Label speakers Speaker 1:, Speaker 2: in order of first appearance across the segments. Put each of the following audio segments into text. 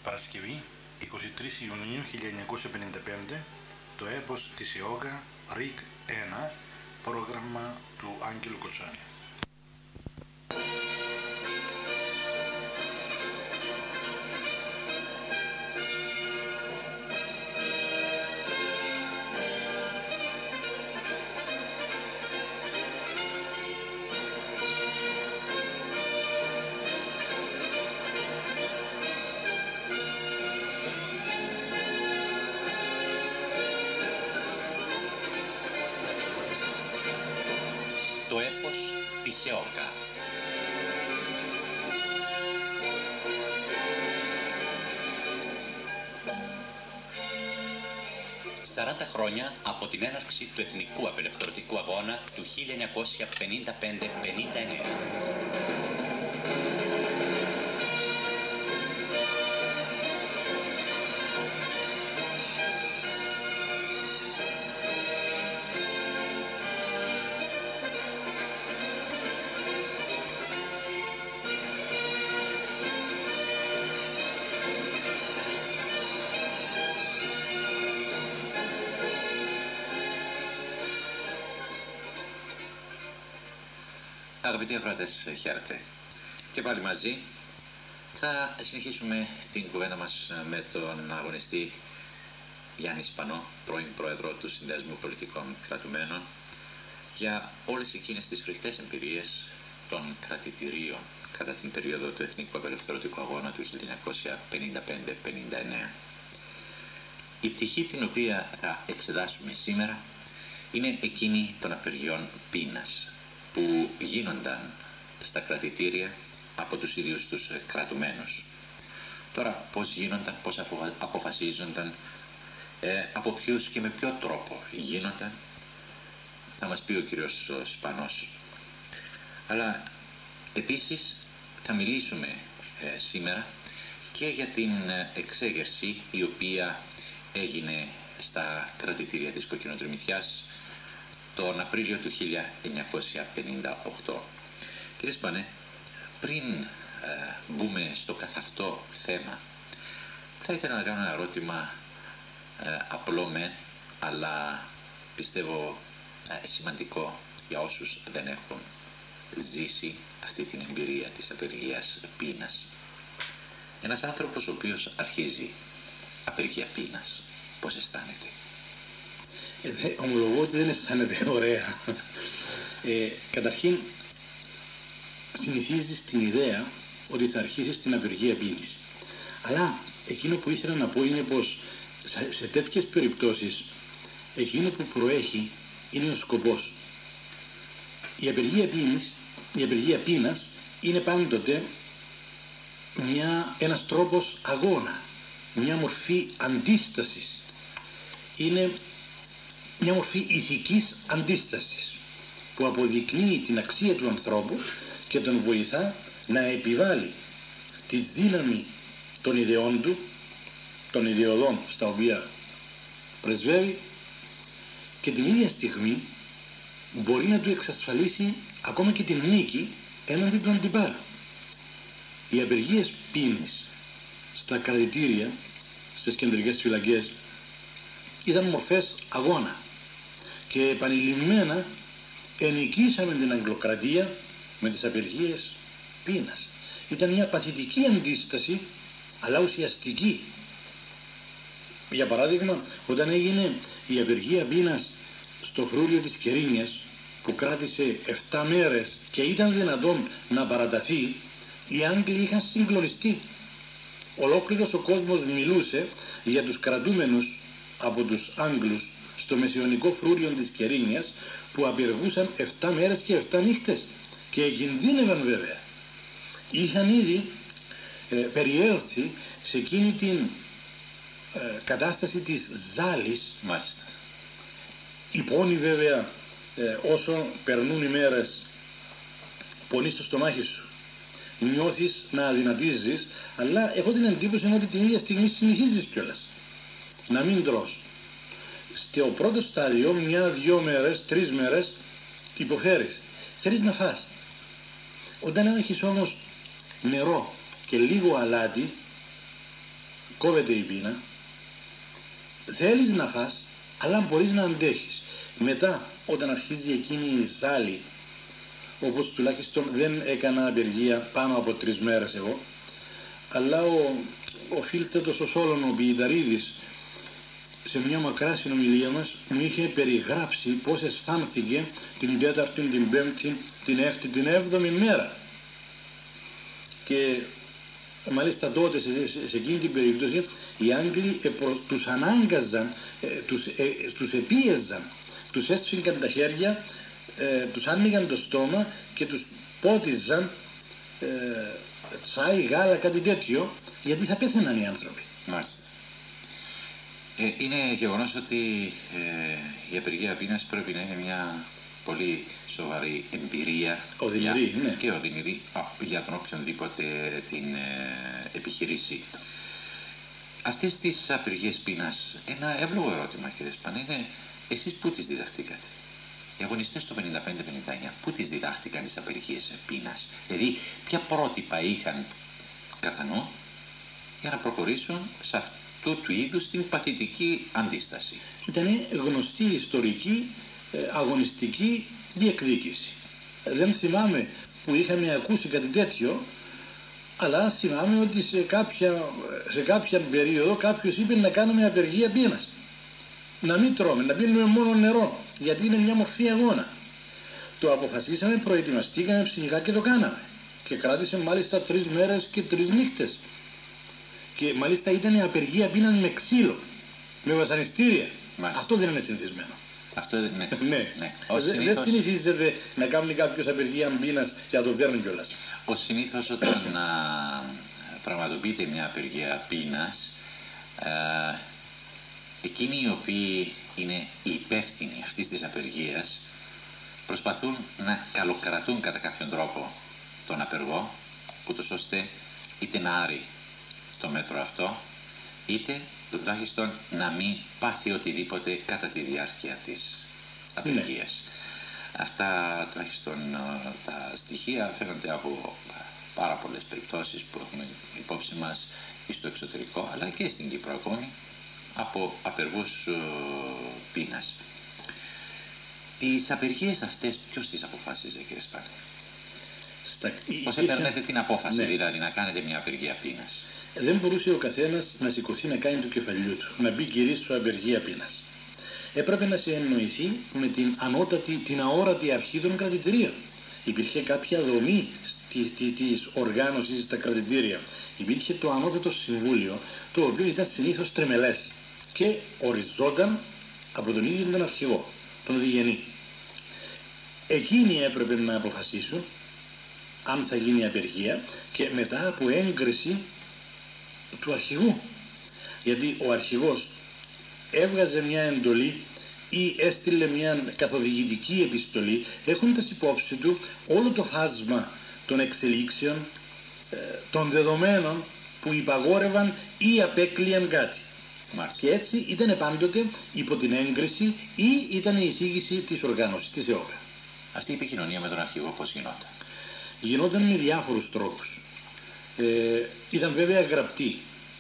Speaker 1: Παρασκευή, 23 Ιουνίου 1955, το έπος της Ιόγκα, ΡΙΚ 1, πρόγραμμα του Άγγελου Κοτσάνη.
Speaker 2: Το έπος της Ιόγκα. «40 χρόνια από την έναρξη του Εθνικού Απελευθερωτικού Αγώνα του 1955-59. Αγαπητοί ακροατές, χαίρετε. Και πάλι μαζί θα συνεχίσουμε την κουβέντα μας με τον αγωνιστή Γιάννη Σπανό, πρώην πρόεδρο του Συνδέσμου Πολιτικών Κρατουμένων, για όλες εκείνες τις φρικτές εμπειρίες των κρατητηρίων κατά την περίοδο του Εθνικού Απελευθερωτικού Αγώνα του 1955-59. Η πτυχή την οποία θα εξετάσουμε σήμερα είναι εκείνη των απεργιών πείνας που γίνονταν στα κρατητήρια από τους ίδιους τους κρατουμένους. Τώρα πώς γίνονταν, πώς αποφασίζονταν, από ποιους και με ποιο τρόπο γίνονταν, θα μας πει ο κύριος Σπανός. Αλλά επίσης θα μιλήσουμε σήμερα και για την εξέγερση η οποία έγινε στα κρατητήρια της Κοκκινοτριμηθιάς τον Απρίλιο του 1958. Κύριε Σπανέ, πριν μπούμε στο καθ' αυτό θέμα, θα ήθελα να κάνω ένα ερώτημα απλό μεν, αλλά πιστεύω σημαντικό για όσους δεν έχουν ζήσει αυτή την εμπειρία της απεργίας πείνας. Ένας άνθρωπος ο οποίος αρχίζει απεργία πείνας, πώς αισθάνεται?
Speaker 3: Ομολογώ ότι δεν αισθάνεται ωραία. Καταρχήν, συνηθίζεις την ιδέα ότι θα αρχίσεις την απεργία πείνης. Αλλά εκείνο που ήθελα να πω είναι πως σε τέτοιες περιπτώσεις εκείνο που προέχει είναι ο σκοπός. Η απεργία πείνας είναι πάντοτε ένας τρόπος αγώνα, μια μορφή αντίστασης. Είναι μια μορφή ηθικής αντίστασης που αποδεικνύει την αξία του ανθρώπου και τον βοηθά να επιβάλλει τη δύναμη των ιδεών του, των ιδεωδών στα οποία πρεσβεύει, και την ίδια στιγμή μπορεί να του εξασφαλίσει ακόμα και την νίκη έναντι του αντιπάλου. Οι απεργίες πείνης στα κρατητήρια, στις κεντρικές φυλακές, ήταν μορφές αγώνα και επανειλημμένα ενικήσαμε την Αγγλοκρατία με τις απεργίες πείνας. Ήταν μια παθητική αντίσταση, αλλά ουσιαστική. Για παράδειγμα, όταν έγινε η απεργία πείνας στο φρούριο της Κερίνιας, που κράτησε 7 μέρες και ήταν δυνατόν να παραταθεί, οι Άγγλοι είχαν συγκλονιστεί. Ολόκληρος ο κόσμος μιλούσε για τους κρατούμενους από τους Άγγλους στο μεσαιωνικό φρούριο της Κερίνιας, που απεργούσαν 7 μέρες και 7 νύχτες και κινδύνευαν βέβαια. Είχαν ήδη περιέλθει σε εκείνη την κατάσταση της ζάλης.
Speaker 2: Μάλιστα.
Speaker 3: Η πόνη βέβαια, όσο περνούν οι μέρες, πονεί στο στομάχι σου. Νιώθεις να αδυνατίζεις, αλλά έχω την εντύπωση ότι την ίδια στιγμή συνηθίζεις κιόλας να μην τρως. Στο πρώτο στάδιο, 1-2 μέρες, 3 μέρες υποφέρεις. Θέλεις να φας. Όταν έχεις όμως νερό και λίγο αλάτι, κόβεται η πείνα, θέλεις να φας, αλλά μπορείς να αντέχεις. Μετά, όταν αρχίζει εκείνη η ζάλη, όπως τουλάχιστον δεν έκανα απεργία πάνω από 3 μέρες εγώ, αλλά ο φίλτετος ο Σόλων, ο Πιηταρίδης, σε μια μακρά συνομιλία μας μου είχε περιγράψει πώς αισθάνθηκε την 4η, την 5η, την 6η, την 7η μέρα. Και μάλιστα τότε σε εκείνη την περίπτωση οι Άγγλοι τους ανάγκαζαν, τους επίεζαν, τους έσφυγαν τα χέρια, τους άνοιγαν το στόμα και τους πότιζαν τσάι, γάλα, κάτι τέτοιο, γιατί θα πέθαιναν οι άνθρωποι.
Speaker 2: Μάλιστα. Είναι γεγονός ότι η απεργία πείνας πρέπει να είναι μια πολύ σοβαρή εμπειρία και οδυνηρή για τον οποιονδήποτε την επιχειρήσει. Αυτές τις απεργίες πείνας, ένα εύλογο ερώτημα, κύριε Σπαν, είναι εσείς πού τις διδαχτήκατε? Οι αγωνιστές το 55-59 πού τις διδάχτηκαν τις απεργίες πείνας? Δηλαδή ποια πρότυπα είχαν κατά νου για να προχωρήσουν σε αυτού του είδους την παθητική αντίσταση?
Speaker 3: Ήταν γνωστή ιστορική αγωνιστική διεκδίκηση. Δεν θυμάμαι που είχαμε ακούσει κάτι τέτοιο, αλλά θυμάμαι ότι σε κάποια περίοδο κάποιος είπε να κάνουμε απεργία πείνας. Να μην τρώμε, να πίνουμε μόνο νερό, γιατί είναι μια μορφή αγώνα. Το αποφασίσαμε, προετοιμαστήκαμε ψυχικά και το κάναμε. Και κράτησε μάλιστα 3 μέρες και 3 νύχτες. Και μάλιστα ήταν η απεργία πείνας με ξύλο, με βασανιστήρια.
Speaker 2: Μάλιστα.
Speaker 3: Αυτό δεν είναι συνηθισμένο.
Speaker 2: Αυτό δεν είναι.
Speaker 3: Ναι. Δεν συνηθίζεται να κάνει κάποιος απεργία πείνας και να το δέρνει κιόλας.
Speaker 2: Ως συνήθως όταν πραγματοποιείται μια απεργία πείνας, εκείνοι οι οποίοι είναι οι υπεύθυνοι αυτής της απεργίας προσπαθούν να καλοκρατούν κατά κάποιον τρόπο τον απεργό, ούτως ώστε είτε να άρει το μέτρο αυτό, είτε τουλάχιστον να μην πάθει οτιδήποτε κατά τη διάρκεια της απεργίας. Αυτά τουλάχιστον τα στοιχεία φαίνονται από πάρα πολλές περιπτώσεις που έχουμε υπόψη μας στο εξωτερικό, αλλά και στην Κύπρο ακόμη, από απεργούς πείνας. Τις απεργίες αυτές ποιος τις αποφάσιζε, κύριε Σπάνη? Πώς έπαιρνετε την απόφαση, δηλαδή, να κάνετε μια απεργία πείνας?
Speaker 3: Δεν μπορούσε ο καθένας να σηκωθεί να κάνει το κεφαλιού του, να μπει κυρίως απεργία πείνας. Έπρεπε να συνεννοηθεί με την ανώτατη, την αόρατη αρχή των κρατητηρίων. Υπήρχε κάποια δομή της οργάνωσης στα κρατητήρια. Υπήρχε το ανώτατο συμβούλιο, το οποίο ήταν συνήθως τρεμελές και οριζόταν από τον ίδιο τον αρχηγό, τον διγενή. Εκείνοι έπρεπε να αποφασίσουν αν θα γίνει απεργία και μετά από έγκριση του αρχηγού. Γιατί ο αρχηγός έβγαζε μια εντολή ή έστειλε μια καθοδηγητική επιστολή έχοντας υπόψη του όλο το φάσμα των εξελίξεων, των δεδομένων που υπαγόρευαν ή απέκλειαν κάτι.
Speaker 2: Μάλιστα.
Speaker 3: Και έτσι ήταν πάντοτε υπό την έγκριση ή ήταν η εισήγηση της οργάνωσης, της ΕΟΠΕ.
Speaker 2: Αυτή η επικοινωνία με τον αρχηγό πώς γινόταν?
Speaker 3: Γινόταν με διάφορους τρόπους. Ήταν βέβαια γραπτή.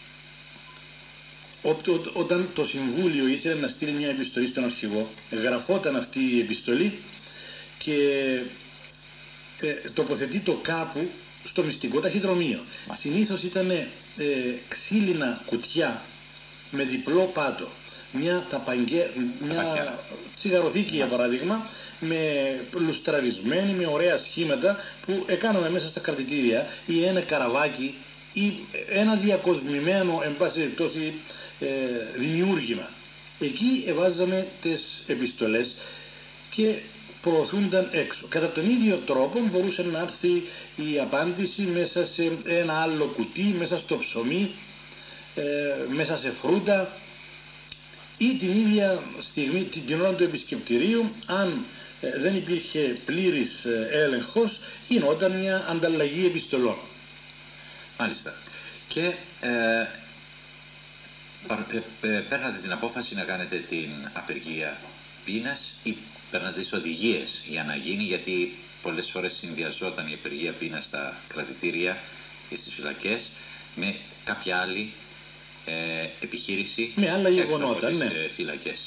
Speaker 3: Όταν το Συμβούλιο ήθελε να στείλει μια επιστολή στον αρχηγό, γραφόταν αυτή η επιστολή και τοποθετεί το κάπου στο μυστικό ταχυδρομείο. Συνήθως ήταν ξύλινα κουτιά με διπλό πάτο, μια τσιγαροθήκη για παράδειγμα, με λουστραρισμένη, με ωραία σχήματα που έκαναμε μέσα στα κρατητήρια, ή ένα καραβάκι ή ένα διακοσμημένο εν πάση περιπτώσει δημιούργημα. Εκεί εβάζαμε τις επιστολές και προωθούνταν έξω. Κατά τον ίδιο τρόπο μπορούσε να έρθει η απάντηση μέσα σε ένα άλλο κουτί, μέσα στο ψωμί, μέσα σε φρούτα, ή την ίδια στιγμή, την ώρα του επισκεπτηρίου, αν δεν υπήρχε πλήρης έλεγχος, γινόταν μια ανταλλαγή επιστολών.
Speaker 2: Μάλιστα. Και παίρνατε την απόφαση να κάνετε την απεργία πείνας ή παίρνατε τις οδηγίες για να γίνει, γιατί πολλές φορές συνδυαζόταν η απεργία πείνας στα κρατητήρια και στις φυλακές με κάποια άλλη επιχείρηση
Speaker 3: με άλλα γεγονότα,
Speaker 2: έξω από τις φυλακές.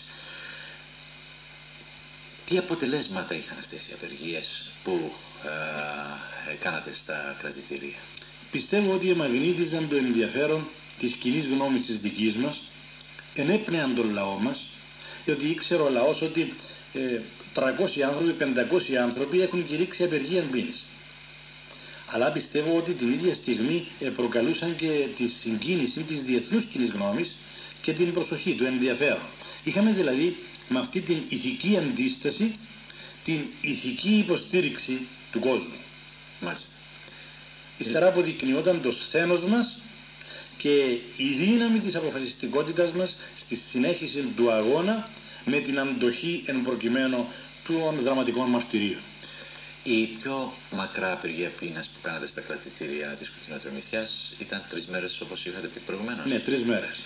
Speaker 2: Τι αποτελέσματα είχαν αυτές οι απεργίες που κάνατε στα κρατητήρια?
Speaker 3: Πιστεύω ότι εμαγνήτιζαν το ενδιαφέρον της κοινής γνώμης της δικής μας, ενέπνεαν τον λαό μας, διότι ήξερε ο λαός ότι 300 άνθρωποι, 500 άνθρωποι έχουν κηρύξει απεργία πείνης. Αλλά πιστεύω ότι την ίδια στιγμή προκαλούσαν και τη συγκίνηση της διεθνούς κοινής γνώμης και την προσοχή, το ενδιαφέρον. Είχαμε δηλαδή με αυτή την ηθική αντίσταση, την ηθική υποστήριξη του κόσμου.
Speaker 2: Μάλιστα.
Speaker 3: Ύστερα αποδεικνυόταν το σθένος μας και η δύναμη της αποφασιστικότητας μας στη συνέχιση του αγώνα με την αντοχή εν προκειμένου των δραματικών μαρτυρίων.
Speaker 2: Η πιο μακρά απεργία πείνας που κάνατε στα κρατητήρια της Κοκκινοτρομηθιάς ήταν 3 μέρες, όπως είχατε πει προηγουμένως.
Speaker 3: Ναι, 3 μέρες.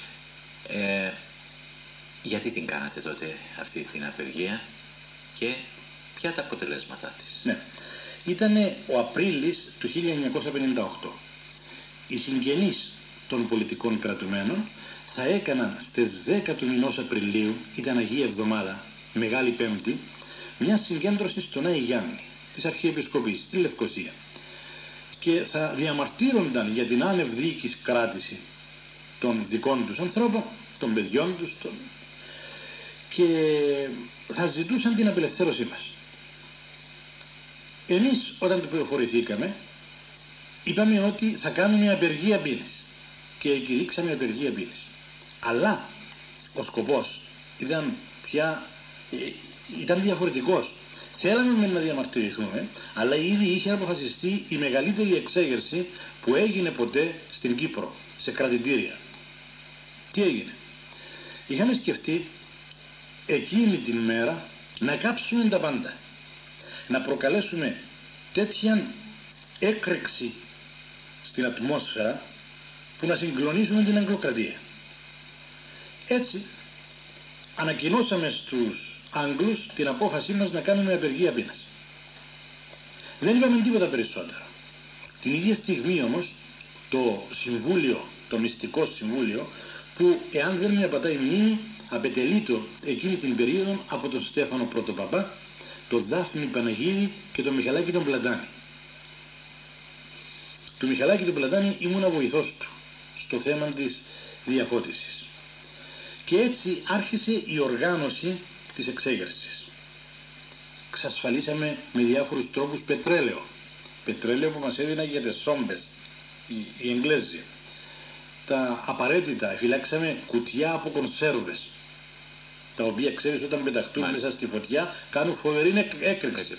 Speaker 2: Γιατί την κάνατε τότε αυτή την απεργία και ποια τα αποτελέσματά της?
Speaker 3: Ναι. Ήτανε ο Απρίλης του 1958. Οι συγγενείς των πολιτικών κρατουμένων θα έκαναν στις 10 του μηνός Απριλίου, ήταν Αγία Εβδομάδα, Μεγάλη Πέμπτη, μια συγκέντρωση στον Άη Γιάννη της Αρχιεπισκοπής στη Λευκοσία και θα διαμαρτύρονταν για την άνευ δίκης κράτηση των δικών τους ανθρώπων, των παιδιών τους και θα ζητούσαν την απελευθέρωσή μας. Εμείς όταν το πληροφορηθήκαμε είπαμε ότι θα κάνουμε απεργία πείνης και κηρύξαμε απεργία πείνης. Αλλά ο σκοπός ήταν διαφορετικός. Θέλαμε να διαμαρτυρηθούμε, αλλά ήδη είχε αποφασιστεί η μεγαλύτερη εξέγερση που έγινε ποτέ στην Κύπρο, σε κρατητήρια. Τι έγινε? Είχαμε σκεφτεί εκείνη την μέρα να κάψουμε τα πάντα, να προκαλέσουμε τέτοια έκρηξη στην ατμόσφαιρα που να συγκλονίσουμε την Αγγλοκρατία. Έτσι ανακοινώσαμε στους Άγγλους την απόφασή μας να κάνουμε απεργία πείνας. Δεν είπαμε τίποτα περισσότερο. Την ίδια στιγμή όμως το συμβούλιο, το μυστικό συμβούλιο, που εάν δεν με απατάει η μνήμη, απετελείτο εκείνη την περίοδο από τον Στέφανο Πρωτοπαπά, τον Δάφνη Παναγίδη και τον Μιχαλάκη τον Πλατάνη. Του Μιχαλάκη τον Πλατάνη ήμουνα βοηθός του στο θέμα της διαφώτισης. Και έτσι άρχισε η οργάνωση της εξέγερσης. Εξασφαλίσαμε με διάφορους τρόπους πετρέλαιο. Πετρέλαιο που μας έδιναν για τις σόμπες, οι Εγγλέζοι. Τα απαραίτητα, φυλάξαμε κουτιά από κονσέρβες, τα οποία ξέρεις όταν πεταχτούν μέσα στη φωτιά κάνουν φοβερή έκρηξη.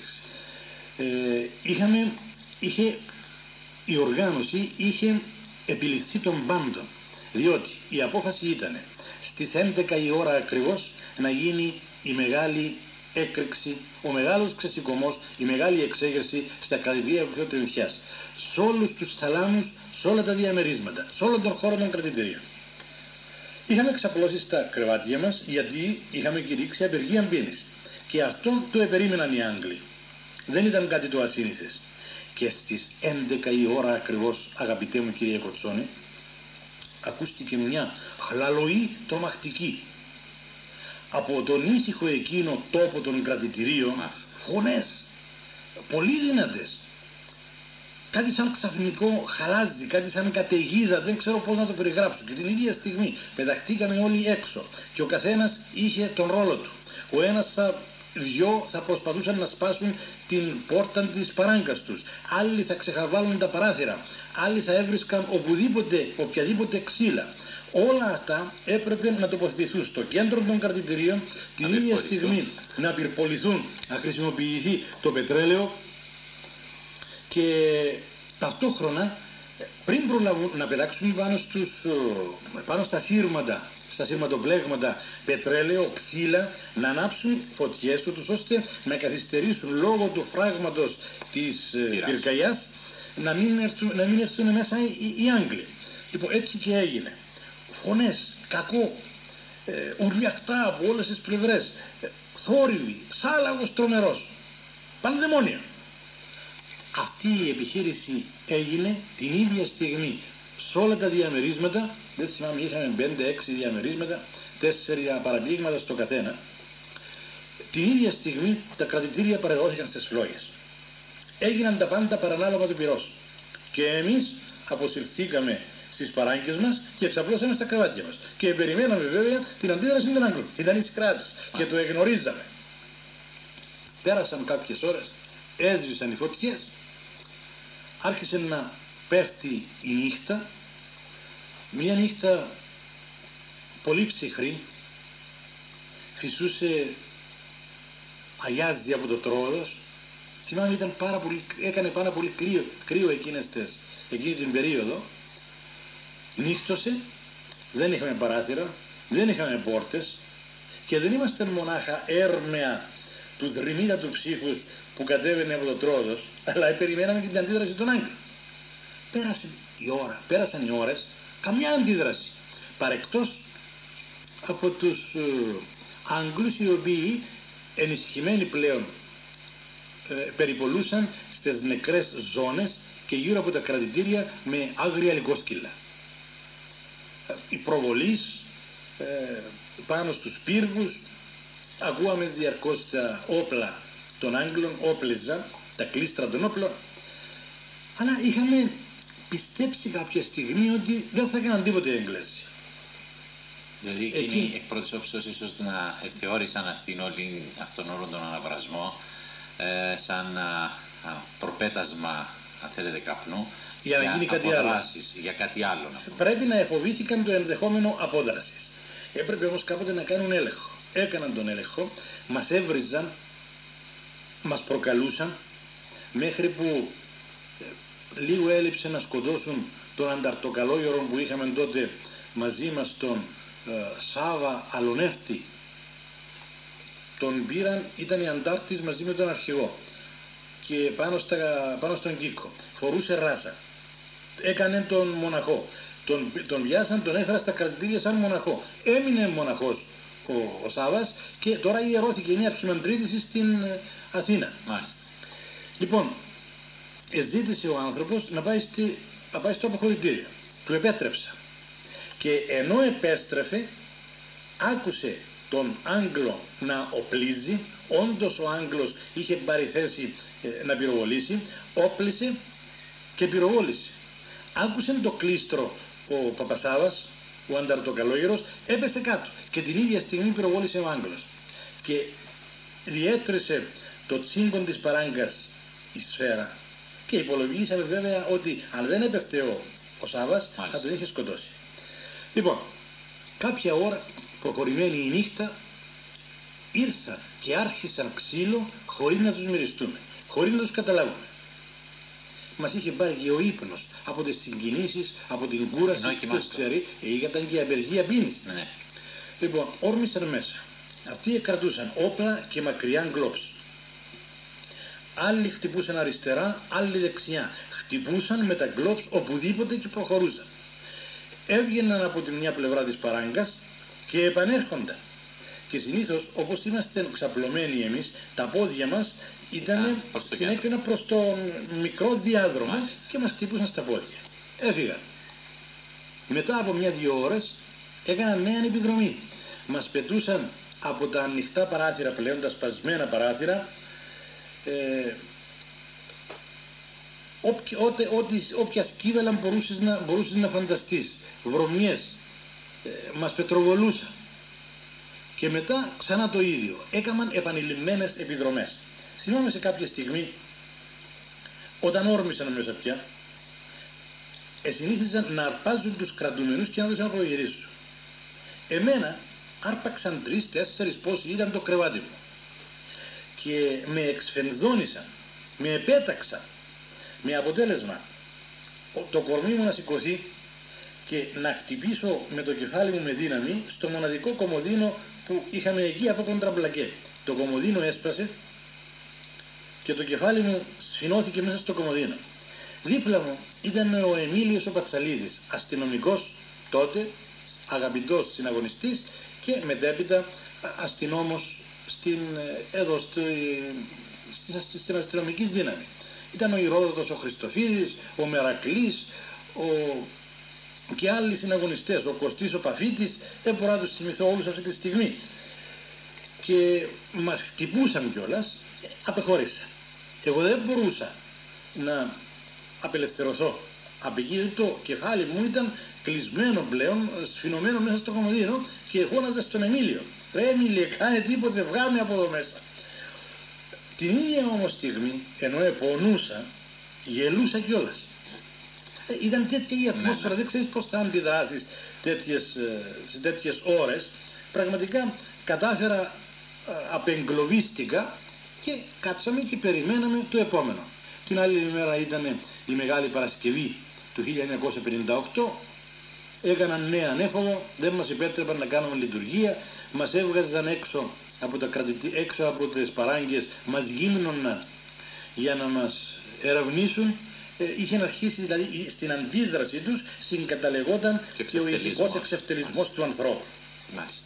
Speaker 3: Η οργάνωση είχε επιληφθεί των πάντων, διότι η απόφαση ήταν στις 11 η ώρα ακριβώς να γίνει η μεγάλη έκρηξη, ο μεγάλος ξεσηκωμός, η μεγάλη εξέγερση στα κρατητήρια του Κοκκινοτρομηθιάς, σε όλους τους θαλάμους, σε όλα τα διαμερίσματα, σε όλον τον χώρο των κρατητηρίων. Είχαμε ξαπλώσει στα κρεβάτια μας γιατί είχαμε κηρύξει απεργία πείνης και αυτό το επερίμεναν οι Άγγλοι. Δεν ήταν κάτι το ασύνηθες. Και στις 11 η ώρα ακριβώς, αγαπητέ μου κύριε Κοτσόνη, ακούστηκε μια χλαλοή τρομακτική. Από τον ήσυχο εκείνο τόπο των κρατητηρίων, φωνές πολύ δυνατές. Κάτι σαν ξαφνικό χαλάζι, κάτι σαν καταιγίδα, δεν ξέρω πώς να το περιγράψω. Και την ίδια στιγμή πεταχτήκαμε όλοι έξω και ο καθένας είχε τον ρόλο του. Ο ένας θα προσπαθούσαν να σπάσουν την πόρτα της παράγκας τους. Άλλοι θα ξεχαβάλουν τα παράθυρα. Άλλοι θα έβρισκαν οποιαδήποτε ξύλα. Όλα αυτά έπρεπε να τοποθετηθούν στο κέντρο των κρατητηρίων, την ίδια στιγμή να πυρποληθούν, να χρησιμοποιηθεί το πετρέλαιο και ταυτόχρονα πριν προλαβούν να πετάξουν πάνω στα σύρματα, στα σύρματοπλέγματα πετρέλαιο, ξύλα, να ανάψουν φωτιές ούτως ώστε να καθυστερήσουν λόγω του φράγματος της πυρκαγιάς να μην έρθουν μέσα οι Άγγλοι. Λοιπόν, έτσι και έγινε. Φωνές, κακό, ουρλιαχτά από όλες τις πλευρές, θόρυβοι, σάλαγος τρομερός, πανδαιμόνια. Αυτή η επιχείρηση έγινε την ίδια στιγμή σε όλα τα διαμερίσματα, δεν θυμάμαι, είχαμε 5-6 διαμερίσματα, 4 παραπήγματα στο καθένα. Την ίδια στιγμή τα κρατητήρια παρεδόθηκαν στις φλόγες. Έγιναν τα πάντα παρανάλογα του πυρός. Και εμείς αποσυρθήκαμε στις παράγκες μας και εξαπλώσαμε στα κρεβάτια μας. Και περιμέναμε βέβαια την αντίδραση των Αγγλών. Ήταν εις κράτους και το εγνωρίζαμε. Πέρασαν κάποιες ώρες, έσβησαν οι φωτιές, άρχισε να πέφτει η νύχτα, μια νύχτα πολύ ψυχρή, φυσούσε αγιάζει από το Τρόδος. Θυμάμαι έκανε πάρα πολύ κρύο εκείνη την περίοδο. Νύχτωσε, δεν είχαμε παράθυρα, δεν είχαμε πόρτες και δεν ήμασταν μονάχα έρμεα του δρυμύτατου ψύχους που κατέβαινε από το Τρόδος, αλλά περιμέναμε και την αντίδραση των Άγγλων. Πέρασαν οι ώρες, καμιά αντίδραση, παρεκτός από τους Άγγλους, οι οποίοι ενισχυμένοι πλέον περιπολούσαν στις νεκρές ζώνες και γύρω από τα κρατητήρια με άγρια λικόσκυλα. Οι προβολείς πάνω στους πύργους, ακούαμε διαρκώς τα όπλα των Άγγλων, όπλεζαν, τα κλίστρα των όπλων, αλλά είχαμε πιστέψει κάποια στιγμή ότι δεν θα έκαναν τίποτε οι Εγγλέζοι.
Speaker 2: Δηλαδή εκείνοι εκ πρώτης όψεως ίσως να θεώρησαν αυτόν όλο τον αναβρασμό σαν προπέτασμα, αν θέλετε, καπνού
Speaker 3: για να γίνει κάτι άλλο.
Speaker 2: Για κάτι άλλο.
Speaker 3: Πρέπει να εφοβήθηκαν το ενδεχόμενο απόδρασης. Έπρεπε όμως κάποτε να κάνουν έλεγχο. Έκαναν τον έλεγχο, μας έβριζαν, μας προκαλούσαν, μέχρι που λίγο έλειψε να σκοτώσουν τον ανταρτοκαλόγερο που είχαμε τότε μαζί μας, τον Σάβα Αλονεύτη. Τον πήραν, ήταν η αντάρτης μαζί με τον αρχηγό και πάνω στον Κίκο. Φορούσε ράσα. Έκανε τον μοναχό. Τον βιάσαν, τον έφερα στα κρατητήρια σαν μοναχό. Έμεινε μοναχός ο Σάβας και τώρα ιερώθηκε, είναι αρχιμανδρίτης στην Αθήνα.
Speaker 2: Μάλιστα.
Speaker 3: Λοιπόν, ζήτησε ο άνθρωπος να πάει στο αποχωρητήριο. Του επέτρεψα. Και ενώ επέστρεφε, άκουσε τον Άγγλο να οπλίζει. Όντως ο Άγγλος είχε πάρει θέση να πυροβολήσει, όπλησε και πυροβόλησε. Άκουσε το κλίστρο ο Παπασάβας, ο ανταρτοκαλόγερος, έπεσε κάτω και την ίδια στιγμή πυροβόλησε ο Άγγλος και διέτρεσε το τσίγκον της παράγκας η σφαίρα και υπολογίσαμε βέβαια ότι αν δεν έπεφτε ο Σάβας θα τον είχε σκοτώσει. Λοιπόν, κάποια ώρα προχωρημένη η νύχτα ήρθαν και άρχισαν ξύλο χωρίς να τους μυριστούμε, χωρίς να τους καταλάβουμε. Μας είχε πάρει και ο ύπνος από τις συγκινήσεις, από την κούραση, ποιος ξέρει, ήταν και η απεργία πίνης. Ναι. Λοιπόν, όρμησαν μέσα. Αυτοί κρατούσαν όπλα και μακριά γκλόψ. Άλλοι χτυπούσαν αριστερά, άλλοι δεξιά. Χτυπούσαν με τα γκλόψ οπουδήποτε και προχωρούσαν. Έβγαιναν από τη μια πλευρά της παράγκας και επανέρχονταν. Και συνήθως, όπως είμαστε ξαπλωμένοι εμείς, τα πόδια μας ήταν συνέκρινα προς το μικρό διάδρομο και μας χτυπούσαν στα πόδια. Έφυγαν. Μετά από 1-2 ώρες έκαναν νέα επιδρομή. Μας πετούσαν από τα ανοιχτά παράθυρα πλέον, τα σπασμένα παράθυρα, όποια σκύβελα μπορούσες να φανταστείς. Βρωμιές, μας πετροβολούσαν. Και μετά ξανά το ίδιο. Έκαναν επανειλημμένες επιδρομές. Θυμάμαι σε κάποια στιγμή, όταν όρμησαν μέσα πια, συνήθιζαν να αρπάζουν τους κρατούμενους και να τους απογυρίσουν. Εμένα άρπαξαν 3-4 πόσοι ήταν το κρεβάτι μου και με εξφενδόνησαν, με επέταξαν, με αποτέλεσμα το κορμί μου να σηκωθεί και να χτυπήσω με το κεφάλι μου με δύναμη στο μοναδικό κομμωδίνο που είχαμε εκεί από τον τραμπλακέ. Το κομμωδίνο έσπασε και το κεφάλι μου σφινώθηκε μέσα στο κομμωδίνο. Δίπλα μου ήταν ο Εμίλιος ο Πατσαλίδης, αστυνομικός τότε, αγαπητός συναγωνιστής και μετέπειτα αστυνόμος στην αστυνομική δύναμη. Ήταν ο Ηρόδοτος ο Χριστοφίδης, ο Μερακλής, ο και άλλοι συναγωνιστές, ο Κωστής ο Παφίτης, δεν μπορώ να τους θυμηθώ όλους αυτή τη στιγμή, και μας χτυπούσαν κιόλας, απεχώρησα. Εγώ δεν μπορούσα να απελευθερωθώ. Από εκεί το κεφάλι μου ήταν κλεισμένο πλέον, σφινωμένο μέσα στο κομμωδίνο, και φώναζα στον Εμίλιο: «Ρε Εμίλιο, κάνε τίποτε, βγάλε από εδώ μέσα». Την ίδια όμως στιγμή, ενώ πονούσα, γελούσα κιόλας. Ήταν τέτοια η ατμόσφαιρα, δεν ξέρεις πώς θα αντιδράσεις σε τέτοιες ώρες. Πραγματικά κατάφερα, απεγκλωβίστηκα και κάτσαμε και περιμέναμε το επόμενο. Την άλλη ημέρα ήταν η Μεγάλη Παρασκευή του 1958. Έκαναν νέα ανέφοδο, δεν μας επέτρεπαν να κάνουμε λειτουργία, μας έβγαζαν έξω από τις παράγκες, μας γύμνωναν για να μας ερευνήσουν. Είχαν αρχίσει δηλαδή στην αντίδραση τους, συγκαταλεγόταν και ο ηθικός εξευτελισμός του ανθρώπου.
Speaker 2: Μάλιστα.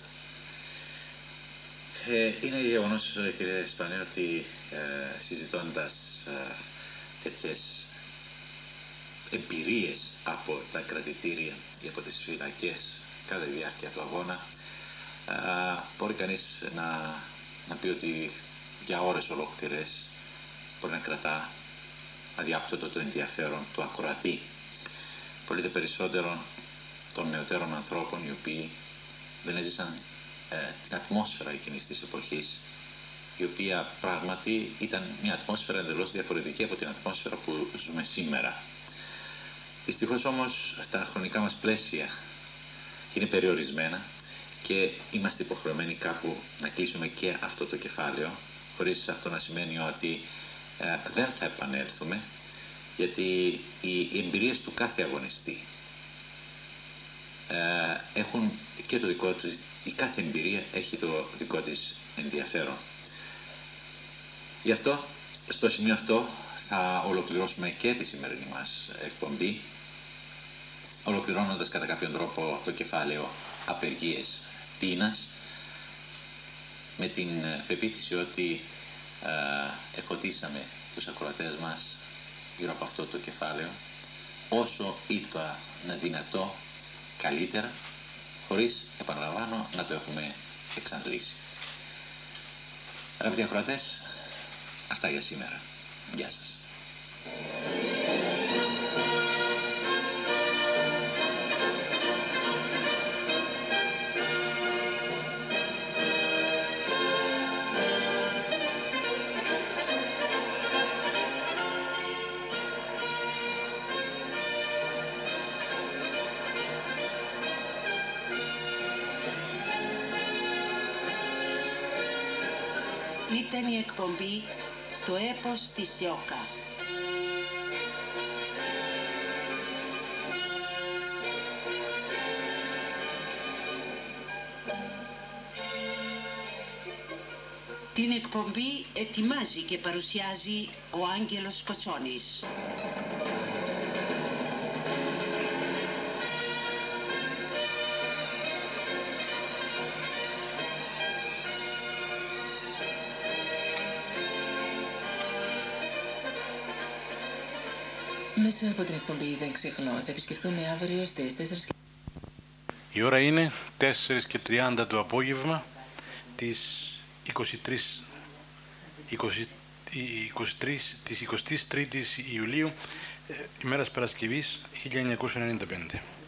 Speaker 2: Είναι γεγονός, κύριε Σπανέ, ότι συζητώντας τέτοιες εμπειρίες από τα κρατητήρια ή από τις φυλακές κατά τη διάρκεια του αγώνα, μπορεί κανείς να πει ότι για ώρες ολόκληρες μπορεί να κρατά αδιάπτωτο το ενδιαφέρον του ακροατή. Πολύ δε περισσότερο των νεωτέρων ανθρώπων, οι οποίοι δεν έζησαν την ατμόσφαιρα εκείνης της εποχής, η οποία πράγματι ήταν μια ατμόσφαιρα εντελώς διαφορετική από την ατμόσφαιρα που ζούμε σήμερα. Δυστυχώς όμως τα χρονικά μας πλαίσια είναι περιορισμένα και είμαστε υποχρεωμένοι κάπου να κλείσουμε και αυτό το κεφάλαιο, χωρίς αυτό να σημαίνει ότι δεν θα επανέλθουμε, γιατί οι εμπειρίες του κάθε αγωνιστή έχουν και το δικό του, η κάθε εμπειρία έχει το δικό της ενδιαφέρον. Γι' αυτό, στο σημείο αυτό, θα ολοκληρώσουμε και τη σημερινή μας εκπομπή, ολοκληρώνοντας κατά κάποιον τρόπο το κεφάλαιο «Απεργίες πείνας», με την πεποίθηση ότι εφωτίσαμε τους ακροατές μας γύρω από αυτό το κεφάλαιο όσο ήταν δυνατό καλύτερα, χωρίς, επαναλαμβάνω, να το έχουμε εξαντλήσει. Αγαπητοί ακροατές, αυτά για σήμερα. Γεια σας.
Speaker 4: Ήταν η εκπομπή «Το έπος της Ιώκα». Την εκπομπή ετοιμάζει και παρουσιάζει ο Άγγελος Κοτσόνης.
Speaker 5: Μέσα από την εκπομπή «Δεν ξεχνώ» θα επισκεφθούμε αύριο στις 4.
Speaker 1: Η ώρα είναι 4:30 το απόγευμα της 23ης Ιουλίου, ημέρας Παρασκευής 1995.